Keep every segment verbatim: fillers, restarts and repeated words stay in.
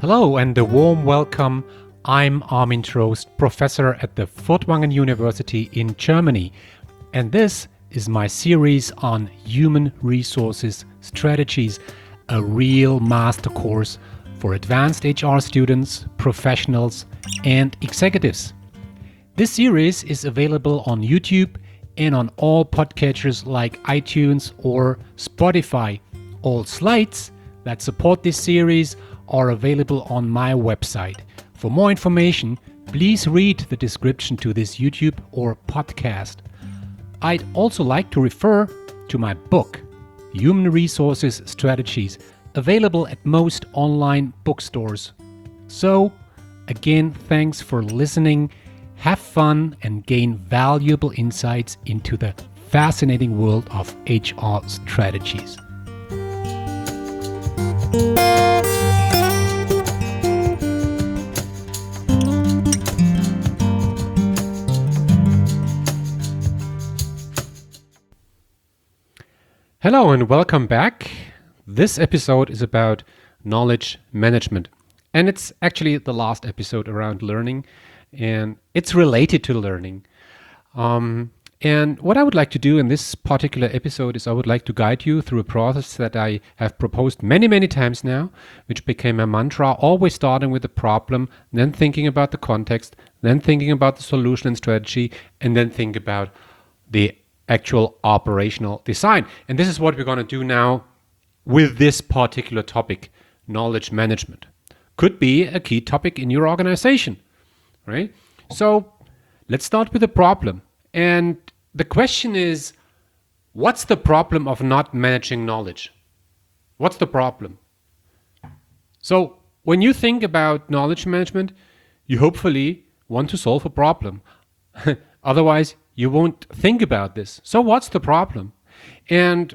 Hello and a warm welcome. I'm Armin Trost, professor at the Furtwangen University in Germany, and this is my series on human resources strategies, a real master course for advanced H R students, professionals, and executives. This series is available on YouTube and on all podcatchers like iTunes or Spotify. All slides that support this series are available on my website. For more information, please read the description to this YouTube or podcast. I'd also like to refer to my book, Human Resources Strategies, available at most online bookstores. So, again, thanks for listening. Have fun and gain valuable insights into the fascinating world of H R strategies. Hello and welcome back. This episode is about knowledge management, and it's actually the last episode around learning, and it's related to learning. Um, and what I would like to do in this particular episode is I would like to guide you through a process that I have proposed many, many times now, which became a mantra, always starting with the problem, then thinking about the context, then thinking about the solution and strategy, and then think about the actual operational design. And this is what we're going to do now with this particular topic, knowledge management. Could be a key topic in your organization, right? So let's start with the problem. And the question is, what's the problem of not managing knowledge? What's the problem? So when you think about knowledge management, you hopefully want to solve a problem. Otherwise, you won't think about this. So what's the problem? And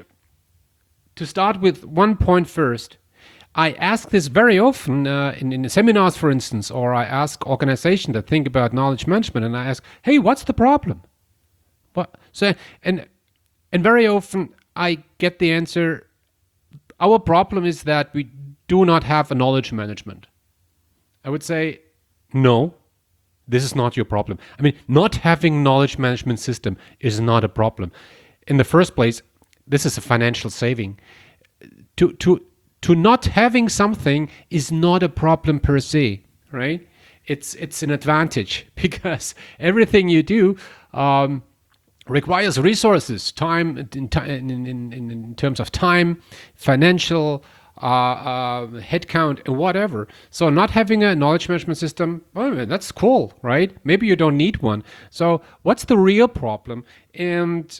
to start with one point first, I ask this very often uh, in, in seminars, for instance, or I ask organizations that think about knowledge management, and I ask, hey, what's the problem? What? So, and, and very often I get the answer, our problem is that we do not have a knowledge management. I would say, no. This is not your problem. I mean, not having knowledge management system is not a problem. In the first place, this is a financial saving. To to to not having something is not a problem per se, right? It's it's an advantage because everything you do um, requires resources, time in, in, in, in terms of time, financial, Uh, uh, headcount, and whatever. So not having a knowledge management system, oh, that's cool, right? Maybe you don't need one. So what's the real problem? And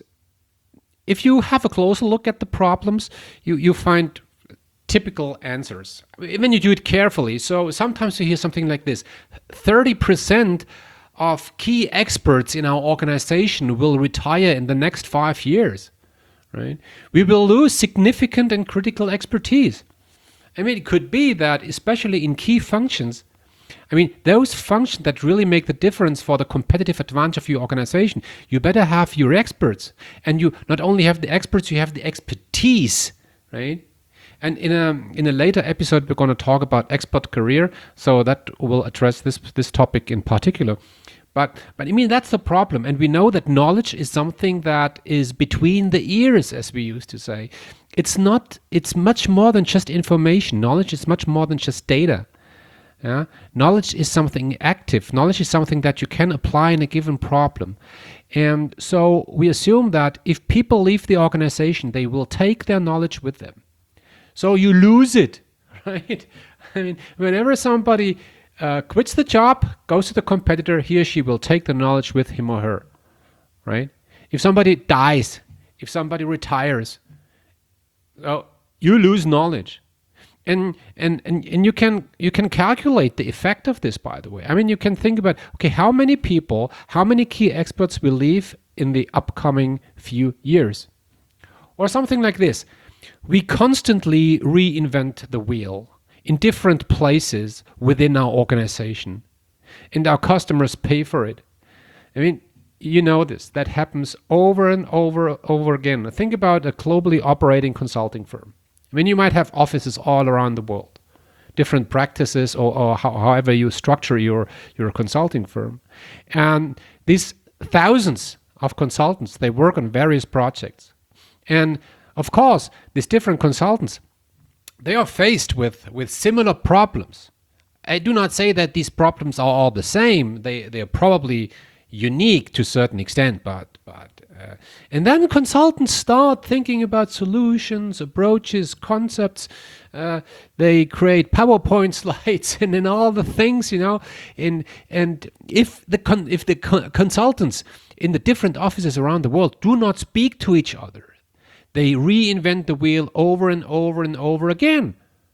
if you have a closer look at the problems, you, you find typical answers, when you do it carefully. So sometimes you hear something like this: thirty percent of key experts in our organization will retire in the next five years. Right? We will lose significant and critical expertise. I mean, it could be that, especially in key functions, I mean, those functions that really make the difference for the competitive advantage of your organization, you better have your experts. And you not only have the experts, you have the expertise, right? And in a in a later episode, we're going to talk about expert career, so that will address this this topic in particular. But, but I mean, that's the problem. And we know that knowledge is something that is between the ears, as we used to say. It's not, it's much more than just information. Knowledge is much more than just data. Yeah? Knowledge is something active. Knowledge is something that you can apply in a given problem. And so we assume that if people leave the organization, they will take their knowledge with them. So you lose it, right? I mean, whenever somebody Uh, quits the job, goes to the competitor, he or she will take the knowledge with him or her, right? If somebody dies, if somebody retires, oh, you lose knowledge. And, and and and you can you can calculate the effect of this, by the way. I mean, you can think about, okay, how many people, how many key experts will leave in the upcoming few years? Or something like this. We constantly reinvent the wheel in different places within our organization, and our customers pay for it. I mean, you know this, that happens over and over over again. Think about a globally operating consulting firm. I mean, you might have offices all around the world. different practices, or, or how, however you structure your, your consulting firm. And these thousands of consultants, they work on various projects. And of course, these different consultants, they are faced with, with similar problems. I do not say that these problems are all the same. They, they are probably unique to a certain extent, but but uh, and then consultants start thinking about solutions, approaches, concepts. Uh, they create PowerPoint slides and then all the things, you know. And and if the con- if the co- consultants in the different offices around the world do not speak to each other, they reinvent the wheel over and over and over again.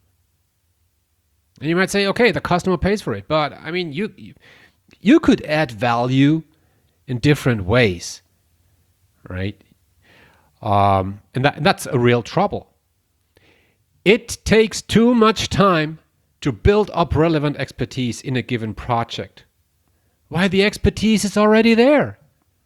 And you might say, okay, the customer pays for it, but I mean, you you, you could add value in different ways, right? Um, and that that's a real trouble. It takes too much time to build up relevant expertise in a given project. Why, the expertise is already there.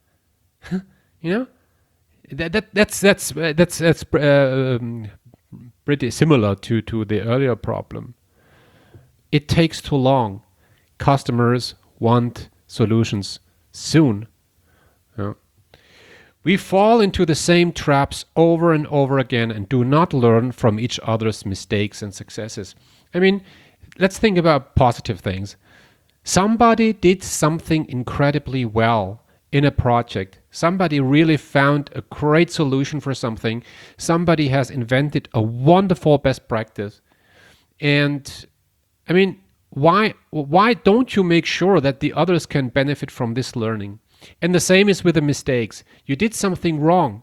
You know, that, that that's that's uh, that's that's uh, um, pretty similar to to the earlier problem. It takes too long. Customers want solutions soon. Yeah. We fall into the same traps over and over again and do not learn from each other's mistakes and successes. I mean, let's think about positive things. Somebody did something incredibly well in a project. Somebody really found a great solution for something. Somebody has invented a wonderful best practice. And I mean, why why don't you make sure that the others can benefit from this learning? And the same is with the mistakes. You did something wrong.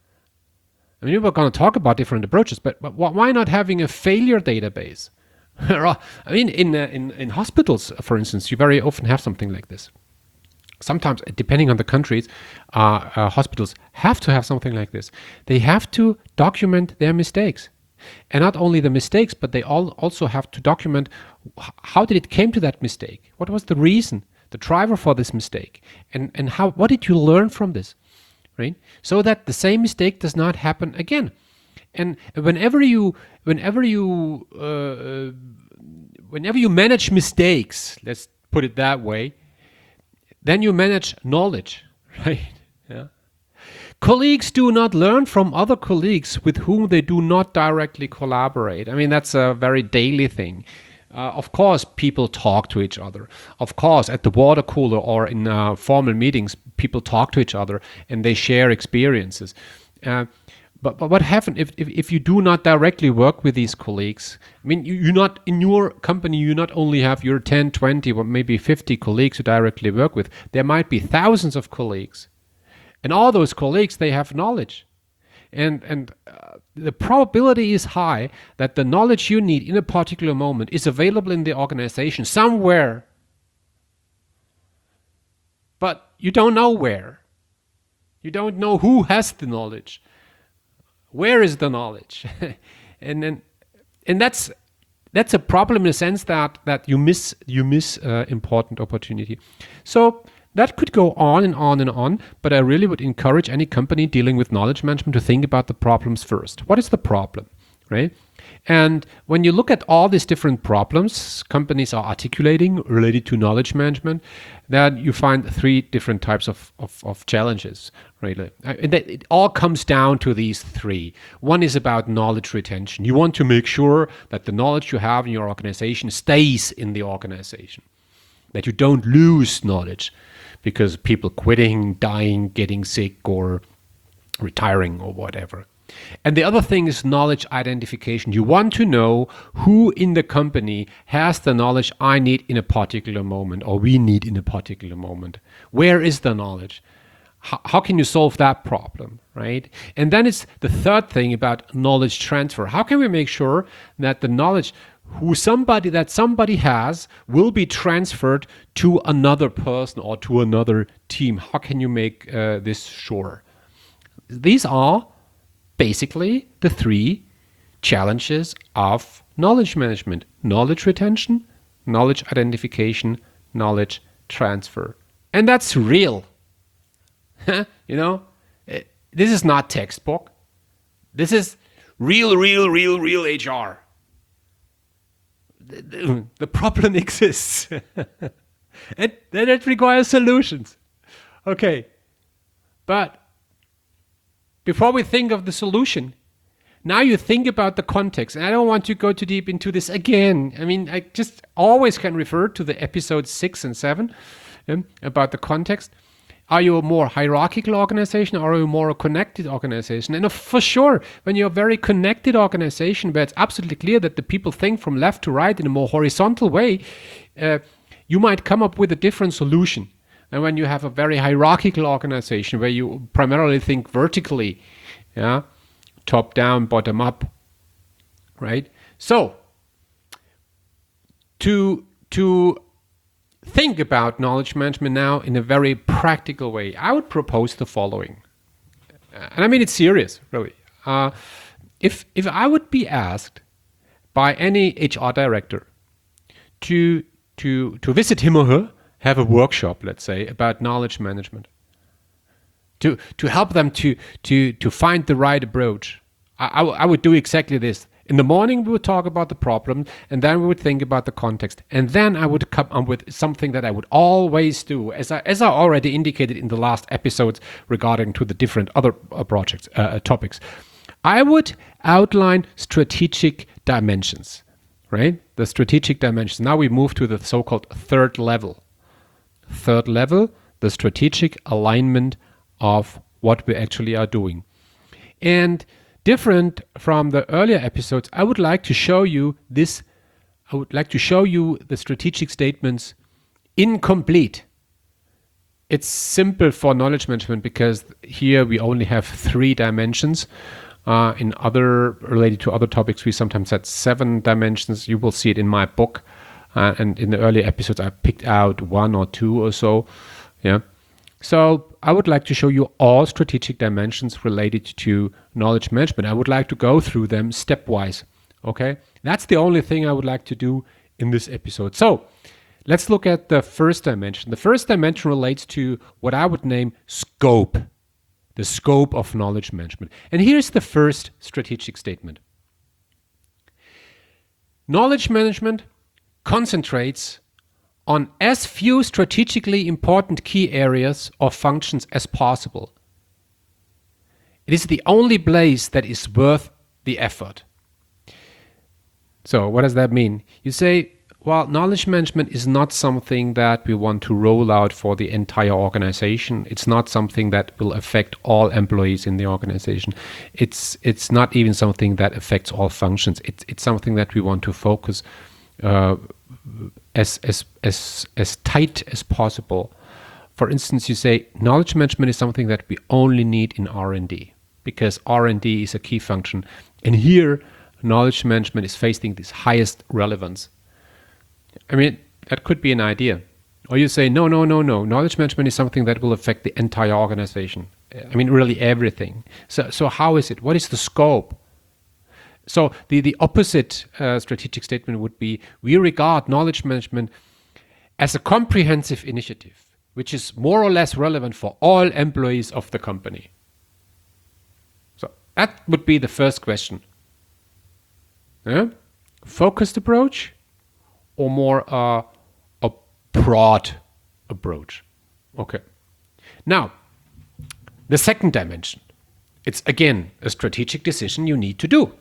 I mean, we're going to talk about different approaches, but, but why not having a failure database? I mean, in, uh, in in hospitals, for instance, you very often have something like this. Sometimes, depending on the countries, uh, uh, hospitals have to have something like this. They have to document their mistakes. And not only the mistakes, but they all also have to document how did it came to that mistake? What was the reason, the driver for this mistake? And and how what did you learn from this? Right? So that the same mistake does not happen again. And whenever you whenever you uh, whenever you manage mistakes, let's put it that way, then you manage knowledge, right? Yeah. Colleagues do not learn from other colleagues with whom they do not directly collaborate. I mean, that's a very daily thing. Uh, of course, people talk to each other. Of course, at the water cooler or in uh, formal meetings, people talk to each other and they share experiences. Uh, but, but what happens if, if, if you do not directly work with these colleagues? I mean, you, you not in your company, you not only have your ten, twenty, or maybe fifty colleagues you directly work with. There might be thousands of colleagues. And all those colleagues, they have knowledge. And, and uh, the probability is high that the knowledge you need in a particular moment is available in the organization somewhere. But you don't know where. You don't know who has the knowledge. Where is the knowledge? and and, and that's that's a problem in the sense that, that you miss, you miss uh, important opportunity. So that could go on and on and on, but I really would encourage any company dealing with knowledge management to think about the problems first. What is the problem, right? And when you look at all these different problems companies are articulating related to knowledge management, then you find three different types of, of, of challenges, really. And it all comes down to these three. One is about knowledge retention. You want to make sure that the knowledge you have in your organization stays in the organization, that you don't lose knowledge because people quitting, dying, getting sick, or retiring, or whatever. And the other thing is knowledge identification. You want to know who in the company has the knowledge I need in a particular moment, or we need in a particular moment. Where is the knowledge? How, how can you solve that problem, right? And then it's the third thing about knowledge transfer. How can we make sure that the knowledge who somebody that somebody has will be transferred to another person or to another team? How can you make uh, this sure? These are basically the three challenges of knowledge management: knowledge retention, knowledge identification, knowledge transfer. And that's real. You know, it, this is not textbook. This is real, real, real, real H R. the, the problem exists. And then it requires solutions. Okay. But before we think of the solution, now you think about the context. And I don't want to go too deep into this again. I mean, I just always can refer to the episodes six and seven um, about the context. Are you a more hierarchical organization, or are you more a connected organization? And for sure, when you're a very connected organization where it's absolutely clear that the people think from left to right in a more horizontal way, uh, you might come up with a different solution. And when you have a very hierarchical organization where you primarily think vertically, yeah, top down, bottom up, right? So, to to think about knowledge management now in a very practical way, I would propose the following. And I mean, it's serious, really. Uh, if if I would be asked by any H R director to to to visit him or her, have a workshop, let's say, about knowledge management, to to help them to to to find the right approach, I, I, w- I would do exactly this. In the morning, we would talk about the problem, and then we would think about the context. And then I would come up with something that I would always do, as I, as I already indicated in the last episodes regarding to the different other uh, projects, uh, topics. I would outline strategic dimensions, right? The strategic dimensions. Now we move to the so-called third level. Third level, the strategic alignment of what we actually are doing. And different from the earlier episodes, I would like to show you this, I would like to show you the strategic statements incomplete. It's simple for knowledge management because here we only have three dimensions. Uh, in other, related to other topics, we sometimes had seven dimensions. You will see it in my book. Uh, and in the earlier episodes, I picked out one or two or so. Yeah. So I would like to show you all strategic dimensions related to knowledge management. I would like to go through them stepwise. Okay, that's the only thing I would like to do in this episode. So let's look at the first dimension. The first dimension relates to what I would name scope, the scope of knowledge management. And here's the first strategic statement. Knowledge management concentrates on as few strategically important key areas or functions as possible. It is the only place that is worth the effort. So what does that mean? You say, well, knowledge management is not something that we want to roll out for the entire organization. It's not something that will affect all employees in the organization. It's it's not even something that affects all functions. It's it's something that we want to focus uh, as as as as tight as possible. For instance, you say knowledge management is something that we only need in R and D because R and D is a key function, and here knowledge management is facing this highest relevance. I mean, that could be an idea. Or you say no, no, no, no. Knowledge management is something that will affect the entire organization. I mean, really everything. So, so how is it? What is the scope? So the, the opposite uh, strategic statement would be, we regard knowledge management as a comprehensive initiative, which is more or less relevant for all employees of the company. So that would be the first question. Yeah? Focused approach or more uh, a broad approach? Okay. Now, the second dimension. It's again a strategic decision you need to do.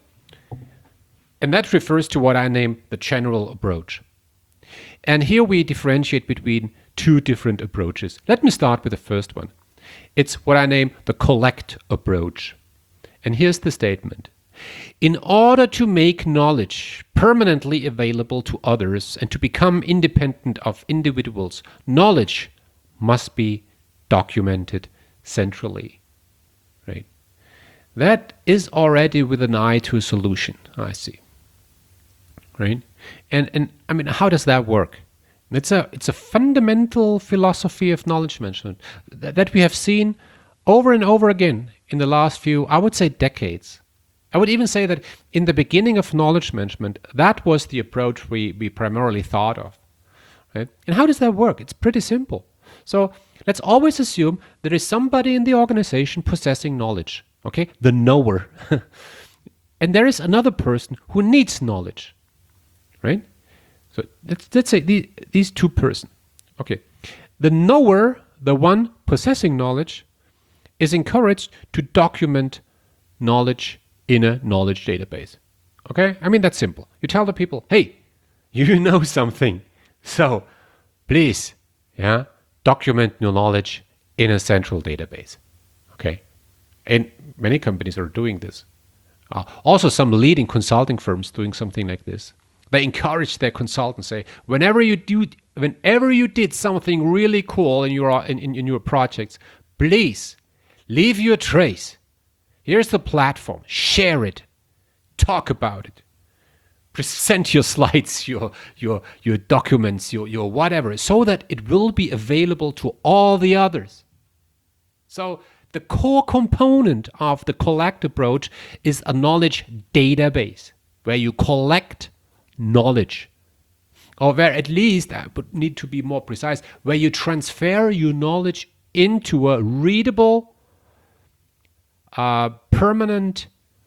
And that refers to what I name the general approach. And here we differentiate between two different approaches. Let me start with the first one. It's what I name the collect approach. And here's the statement. In order to make knowledge permanently available to others and to become independent of individuals, knowledge must be documented centrally. Right? That is already with an eye to a solution, I see. Right? And and I mean, how does that work? It's a it's a fundamental philosophy of knowledge management that, that we have seen over and over again in the last few, I would say, decades. I would even say that in the beginning of knowledge management, that was the approach we, we primarily thought of. Right? And how does that work? It's pretty simple. So let's always assume there is somebody in the organization possessing knowledge, okay? The knower. And there is another person who needs knowledge, right? So let's, let's say the, these two persons. Okay. The knower, the one possessing knowledge, is encouraged to document knowledge in a knowledge database. Okay? I mean, that's simple. You tell the people, hey, you know something. So please, yeah, document your knowledge in a central database. Okay? And many companies are doing this. Uh, also, some leading consulting firms doing something like this. They encourage their consultants, say, whenever you do, whenever you did something really cool in your in, in, in your projects, please leave your trace. Here's the platform. Share it. Talk about it. Present your slides, your your your documents, your your whatever, so that it will be available to all the others. So the core component of the collect approach is a knowledge database where you collect knowledge, or where at least, I would need to be more precise, where you transfer your knowledge into a readable, uh, permanent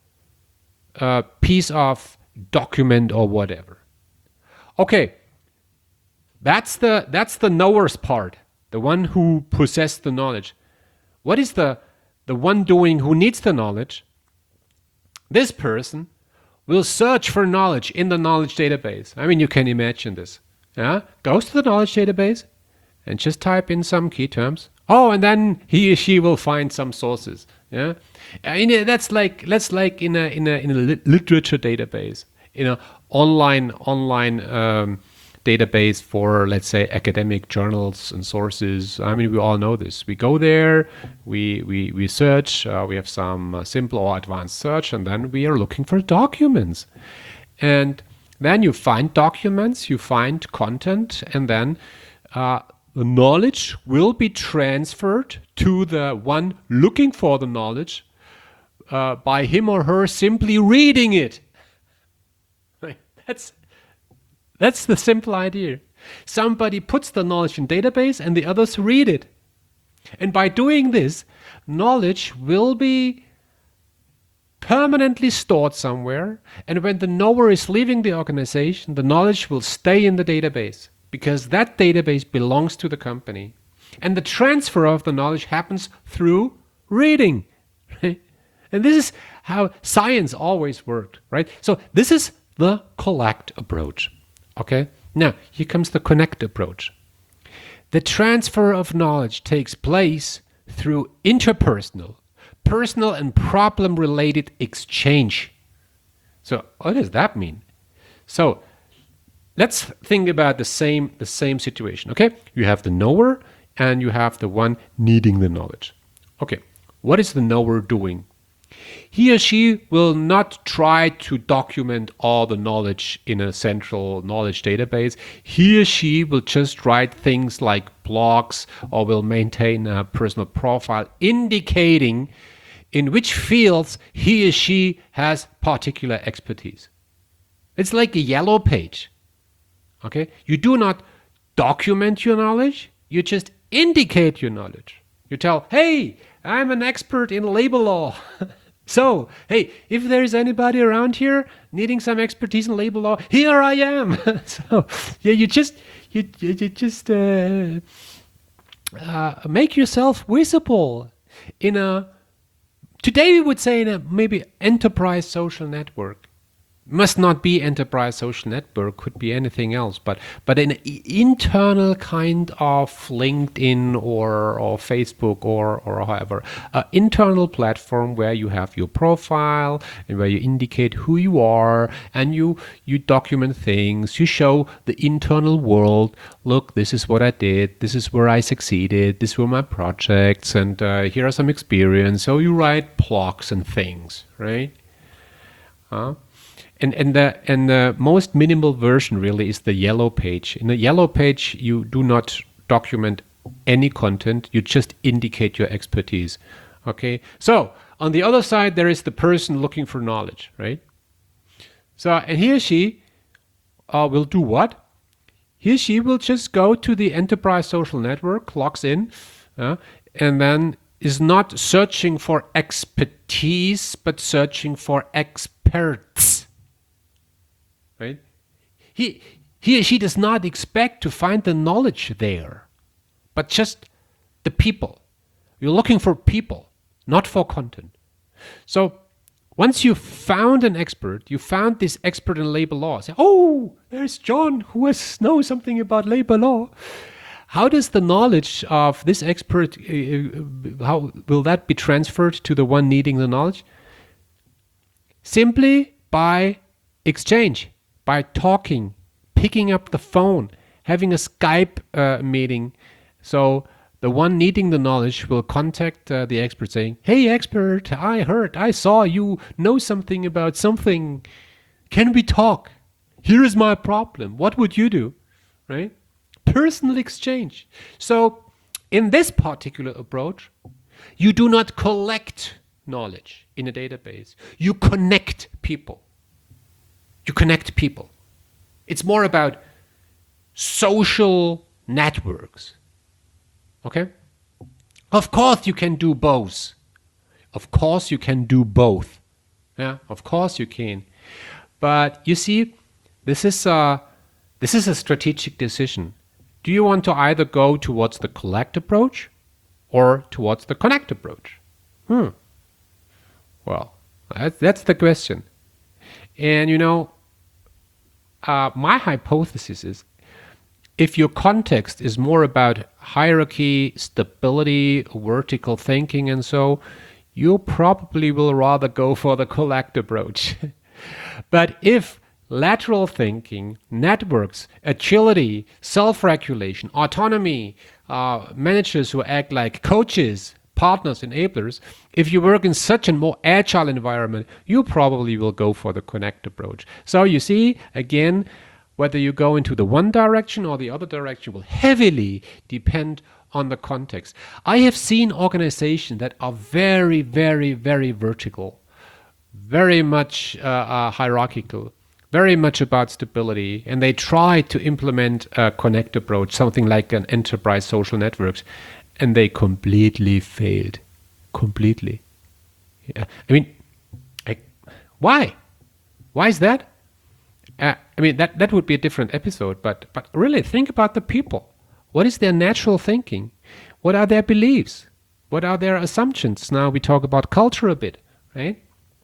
uh, piece of document or whatever. Okay, that's the that's the knower's part, the one who possesses the knowledge. What is the the one doing who needs the knowledge? This person will search for knowledge in the knowledge database. I mean, you can imagine this. Yeah, goes to the knowledge database and just type in some key terms. Oh, and then he or she will find some sources. Yeah, I mean, that's like that's like in a in a in a literature database, in a online online um, database for, let's say, academic journals and sources. I mean, we all know this. We go there, we we we search. Uh, we have some uh, simple or advanced search, and then we are looking for documents. And then you find documents, you find content, and then uh, the knowledge will be transferred to the one looking for the knowledge uh, by him or her simply reading it. That's that's the simple idea. Somebody puts the knowledge in database and the others read it. And by doing this, knowledge will be permanently stored somewhere, and when the knower is leaving the organization, the knowledge will stay in the database, because that database belongs to the company. And the transfer of the knowledge happens through reading. Right? And this is how science always worked, right? So this is the collect approach. Okay? Now, here comes the connect approach. The transfer of knowledge takes place through interpersonal, personal and problem-related exchange. So what does that mean? So let's think about the same the same situation. Okay, you have the knower and you have the one needing the knowledge. Okay, what is the knower doing? He or she will not try to document all the knowledge in a central knowledge database. He or she will just write things like blogs, or will maintain a personal profile indicating in which fields he or she has particular expertise. It's like a yellow page. Okay? You do not document your knowledge, you just indicate your knowledge. You tell, hey, I'm an expert in labor law. So, hey, if there's anybody around here needing some expertise in labor law, here I am. So, yeah, you just you you, you just uh, uh, make yourself visible in a, today we would say, in a maybe enterprise social network. Must not be enterprise social network, could be anything else, but but an internal kind of LinkedIn or or Facebook or or however, an internal platform where you have your profile and where you indicate who you are, and you you document things, you show the internal world, look, this is what I did, this is where I succeeded, these were my projects, and uh, here are some experience. So you write blogs and things, right? Huh? And and the and the most minimal version really is the yellow page. In the yellow page, you do not document any content. You just indicate your expertise. Okay. So on the other side, there is the person looking for knowledge, right? So and he or she uh, will do what? He or she will just go to the enterprise social network, logs in, uh, and then is not searching for expertise, but searching for experts. Right? He He or she does not expect to find the knowledge there, but just the people. You're looking for people, not for content. So once you found an expert, you found this expert in labor law. Say, oh, there's John who has, knows something about labor law. How does the knowledge of this expert, uh, how will that be transferred to the one needing the knowledge? Simply by exchange, by talking, picking up the phone, having a Skype uh, meeting. So the one needing the knowledge will contact uh, the expert saying, hey expert, I heard, I saw you know something about something. Can we talk? Here is my problem. What would you do? Right? Personal exchange. So in this particular approach, you do not collect knowledge in a database. You connect people. You connect people. It's more about social networks. Okay? Of course you can do both. Of course you can do both. Yeah, of course you can. But you see, this is a, this is a strategic decision. Do you want to either go towards the collect approach or towards the connect approach? Hmm. Well, that's, that's the question. And you know, uh, my hypothesis is if your context is more about hierarchy, stability, vertical thinking, and so, you probably will rather go for the collect approach. But if lateral thinking, networks, agility, self-regulation, autonomy, uh, managers who act like coaches, partners, enablers, if you work in such a more agile environment, you probably will go for the connect approach. So you see, again, whether you go into the one direction or the other direction will heavily depend on the context. I have seen organizations that are very, very, very vertical, very much uh, uh, hierarchical, very much about stability, and they try to implement a connect approach, something like an enterprise social networks, and they completely failed. Completely. Yeah. I mean, I, why? Why is that? Uh, I mean, that, that would be a different episode, but, but really think about the people. What is their natural thinking? What are their beliefs? What are their assumptions? Now we talk about culture a bit, right?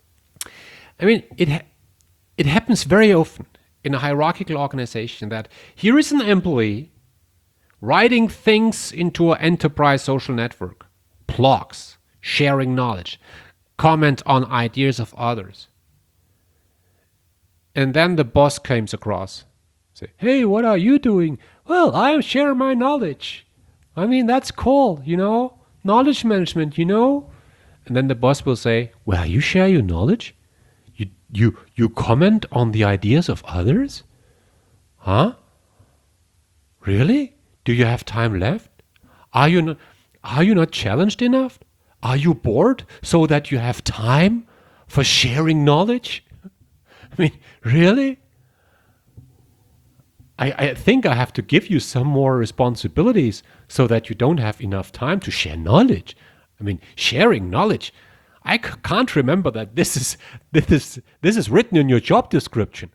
I mean, it ha- it happens very often in a hierarchical organization that here is an employee writing things into an enterprise social network, blogs, sharing knowledge, comment on ideas of others. And then the boss comes across, say, hey, what are you doing? Well, I share my knowledge. I mean, that's cool, you know, knowledge management, you know. And then the boss will say, well, you share your knowledge? You you you comment on the ideas of others? Huh? Really? Do you have time left? Are you not, are you not challenged enough? Are you bored so that you have time for sharing knowledge? I mean, really? I, I think I have to give you some more responsibilities so that you don't have enough time to share knowledge. I mean, sharing knowledge. I c- can't remember that this is this is this is written in your job description.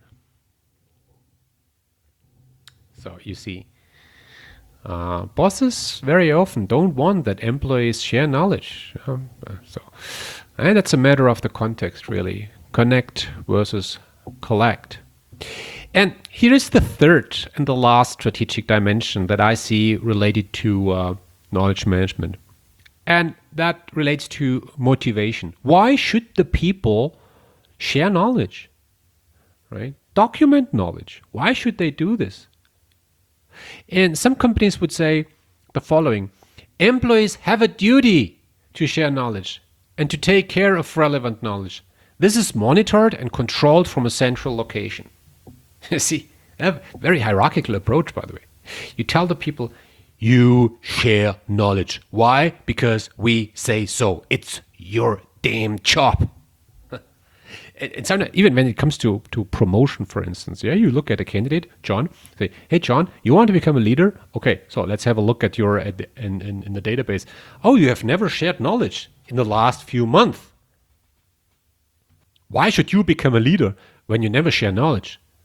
So you see, uh, bosses very often don't want that employees share knowledge. Um, so, and it's a matter of the context, really. Connect versus collect. And here is the third and the last strategic dimension that I see related to uh, knowledge management. And that relates to motivation. Why should the people share knowledge? Right? Document knowledge. Why should they do this? And some companies would say the following: employees have a duty to share knowledge and to take care of relevant knowledge. This is monitored and controlled from a central location. See, a very hierarchical approach, by the way. You tell the people, you share knowledge. Why? Because we say so. It's your damn job. And sometimes, even when it comes to, to promotion, for instance, yeah, you look at a candidate, John, say, hey, John, you want to become a leader? Okay, so let's have a look at your at the, in, in, in the database. Oh, you have never shared knowledge in the last few months. Why should you become a leader when you never share knowledge?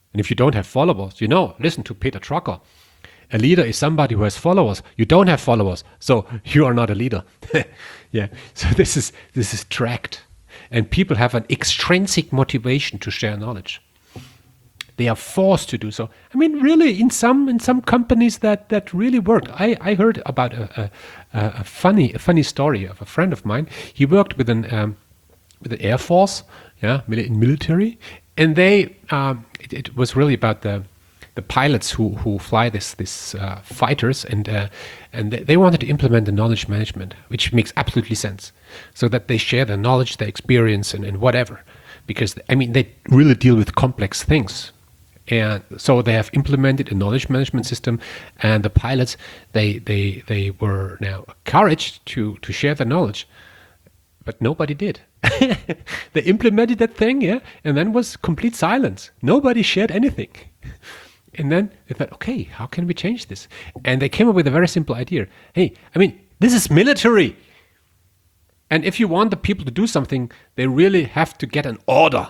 And if you don't have followers, you know, listen to Peter Drucker. A leader is somebody who has followers. You don't have followers, so you are not a leader. Yeah. So this is this is tracked, and people have an extrinsic motivation to share knowledge. They are forced to do so. I mean, really, in some in some companies that that really worked. I, I heard about a, a, a funny a funny story of a friend of mine. He worked with an um, with the Air Force, yeah, in military, and they um, it, it was really about the the pilots who who fly this this uh, fighters, and uh, and they, they wanted to implement the knowledge management, which makes absolutely sense, so that they share their knowledge, their experience, and, and whatever, because I mean they really deal with complex things. And so they have implemented a knowledge management system, and the pilots, they they they were now encouraged to to share their knowledge, but nobody did. They implemented that thing, yeah, and then was complete silence. Nobody shared anything. And then they thought, okay, how can we change this? And they came up with a very simple idea. Hey, I mean, this is military. And if you want the people to do something, they really have to get an order.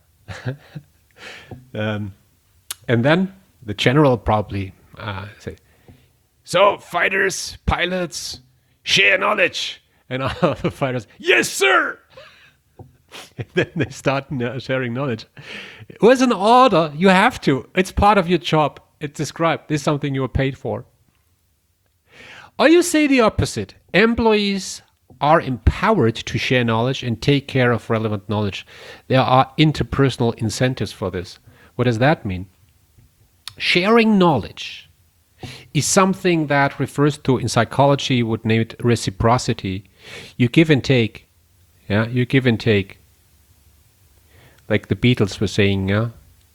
um, And then the general probably uh, say, so fighters, pilots, share knowledge. And all the fighters, yes, sir. And then they start uh, sharing knowledge. It was an order. You have to. It's part of your job. It's described. This is something you are paid for. Or you say the opposite. Employees are empowered to share knowledge and take care of relevant knowledge. There are interpersonal incentives for this. What does that mean? Sharing knowledge is something that refers to, in psychology, would name it reciprocity. You give and take. Yeah, you give and take. Like the Beatles were saying, yeah,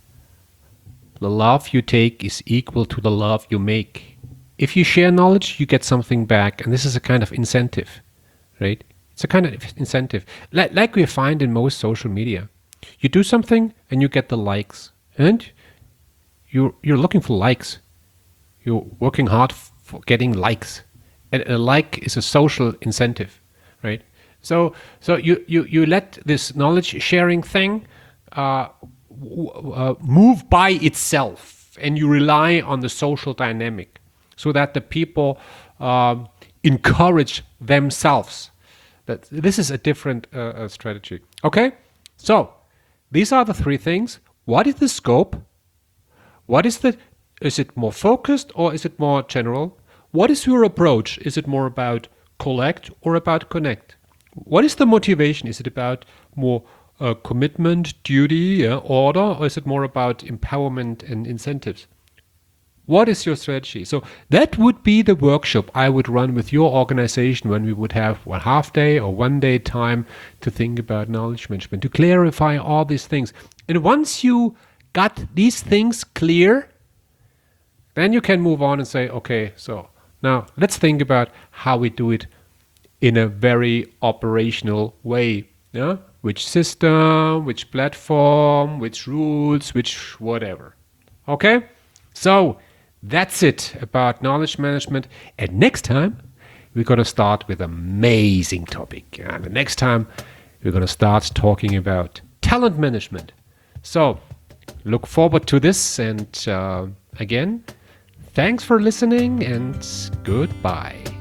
the love you take is equal to the love you make. If you share knowledge, you get something back, and this is a kind of incentive, right? It's a kind of incentive, like, like we find in most social media. You do something, and you get the likes, and You're, you're looking for likes. You're working hard for getting likes. And a like is a social incentive, right? So so you, you, you let this knowledge sharing thing uh, w- uh, move by itself, and you rely on the social dynamic so that the people um, encourage themselves. That this is a different uh, uh, strategy. Okay? So these are the three things. What is the scope? What is the, is it more focused or is it more general? What is your approach? Is it more about collect or about connect? What is the motivation? Is it about more uh, commitment, duty, uh, order, or is it more about empowerment and incentives? What is your strategy? So that would be the workshop I would run with your organization when we would have one half day or one day time to think about knowledge management, to clarify all these things. And once you got these things clear, then you can move on and say, okay, so now let's think about how we do it in a very operational way. Yeah? Which system, which platform, which rules, which whatever. Okay? So that's it about knowledge management. And next time, we're going to start with an amazing topic. And the next time, we're going to start talking about talent management. So look forward to this. And uh, again, thanks for listening and goodbye.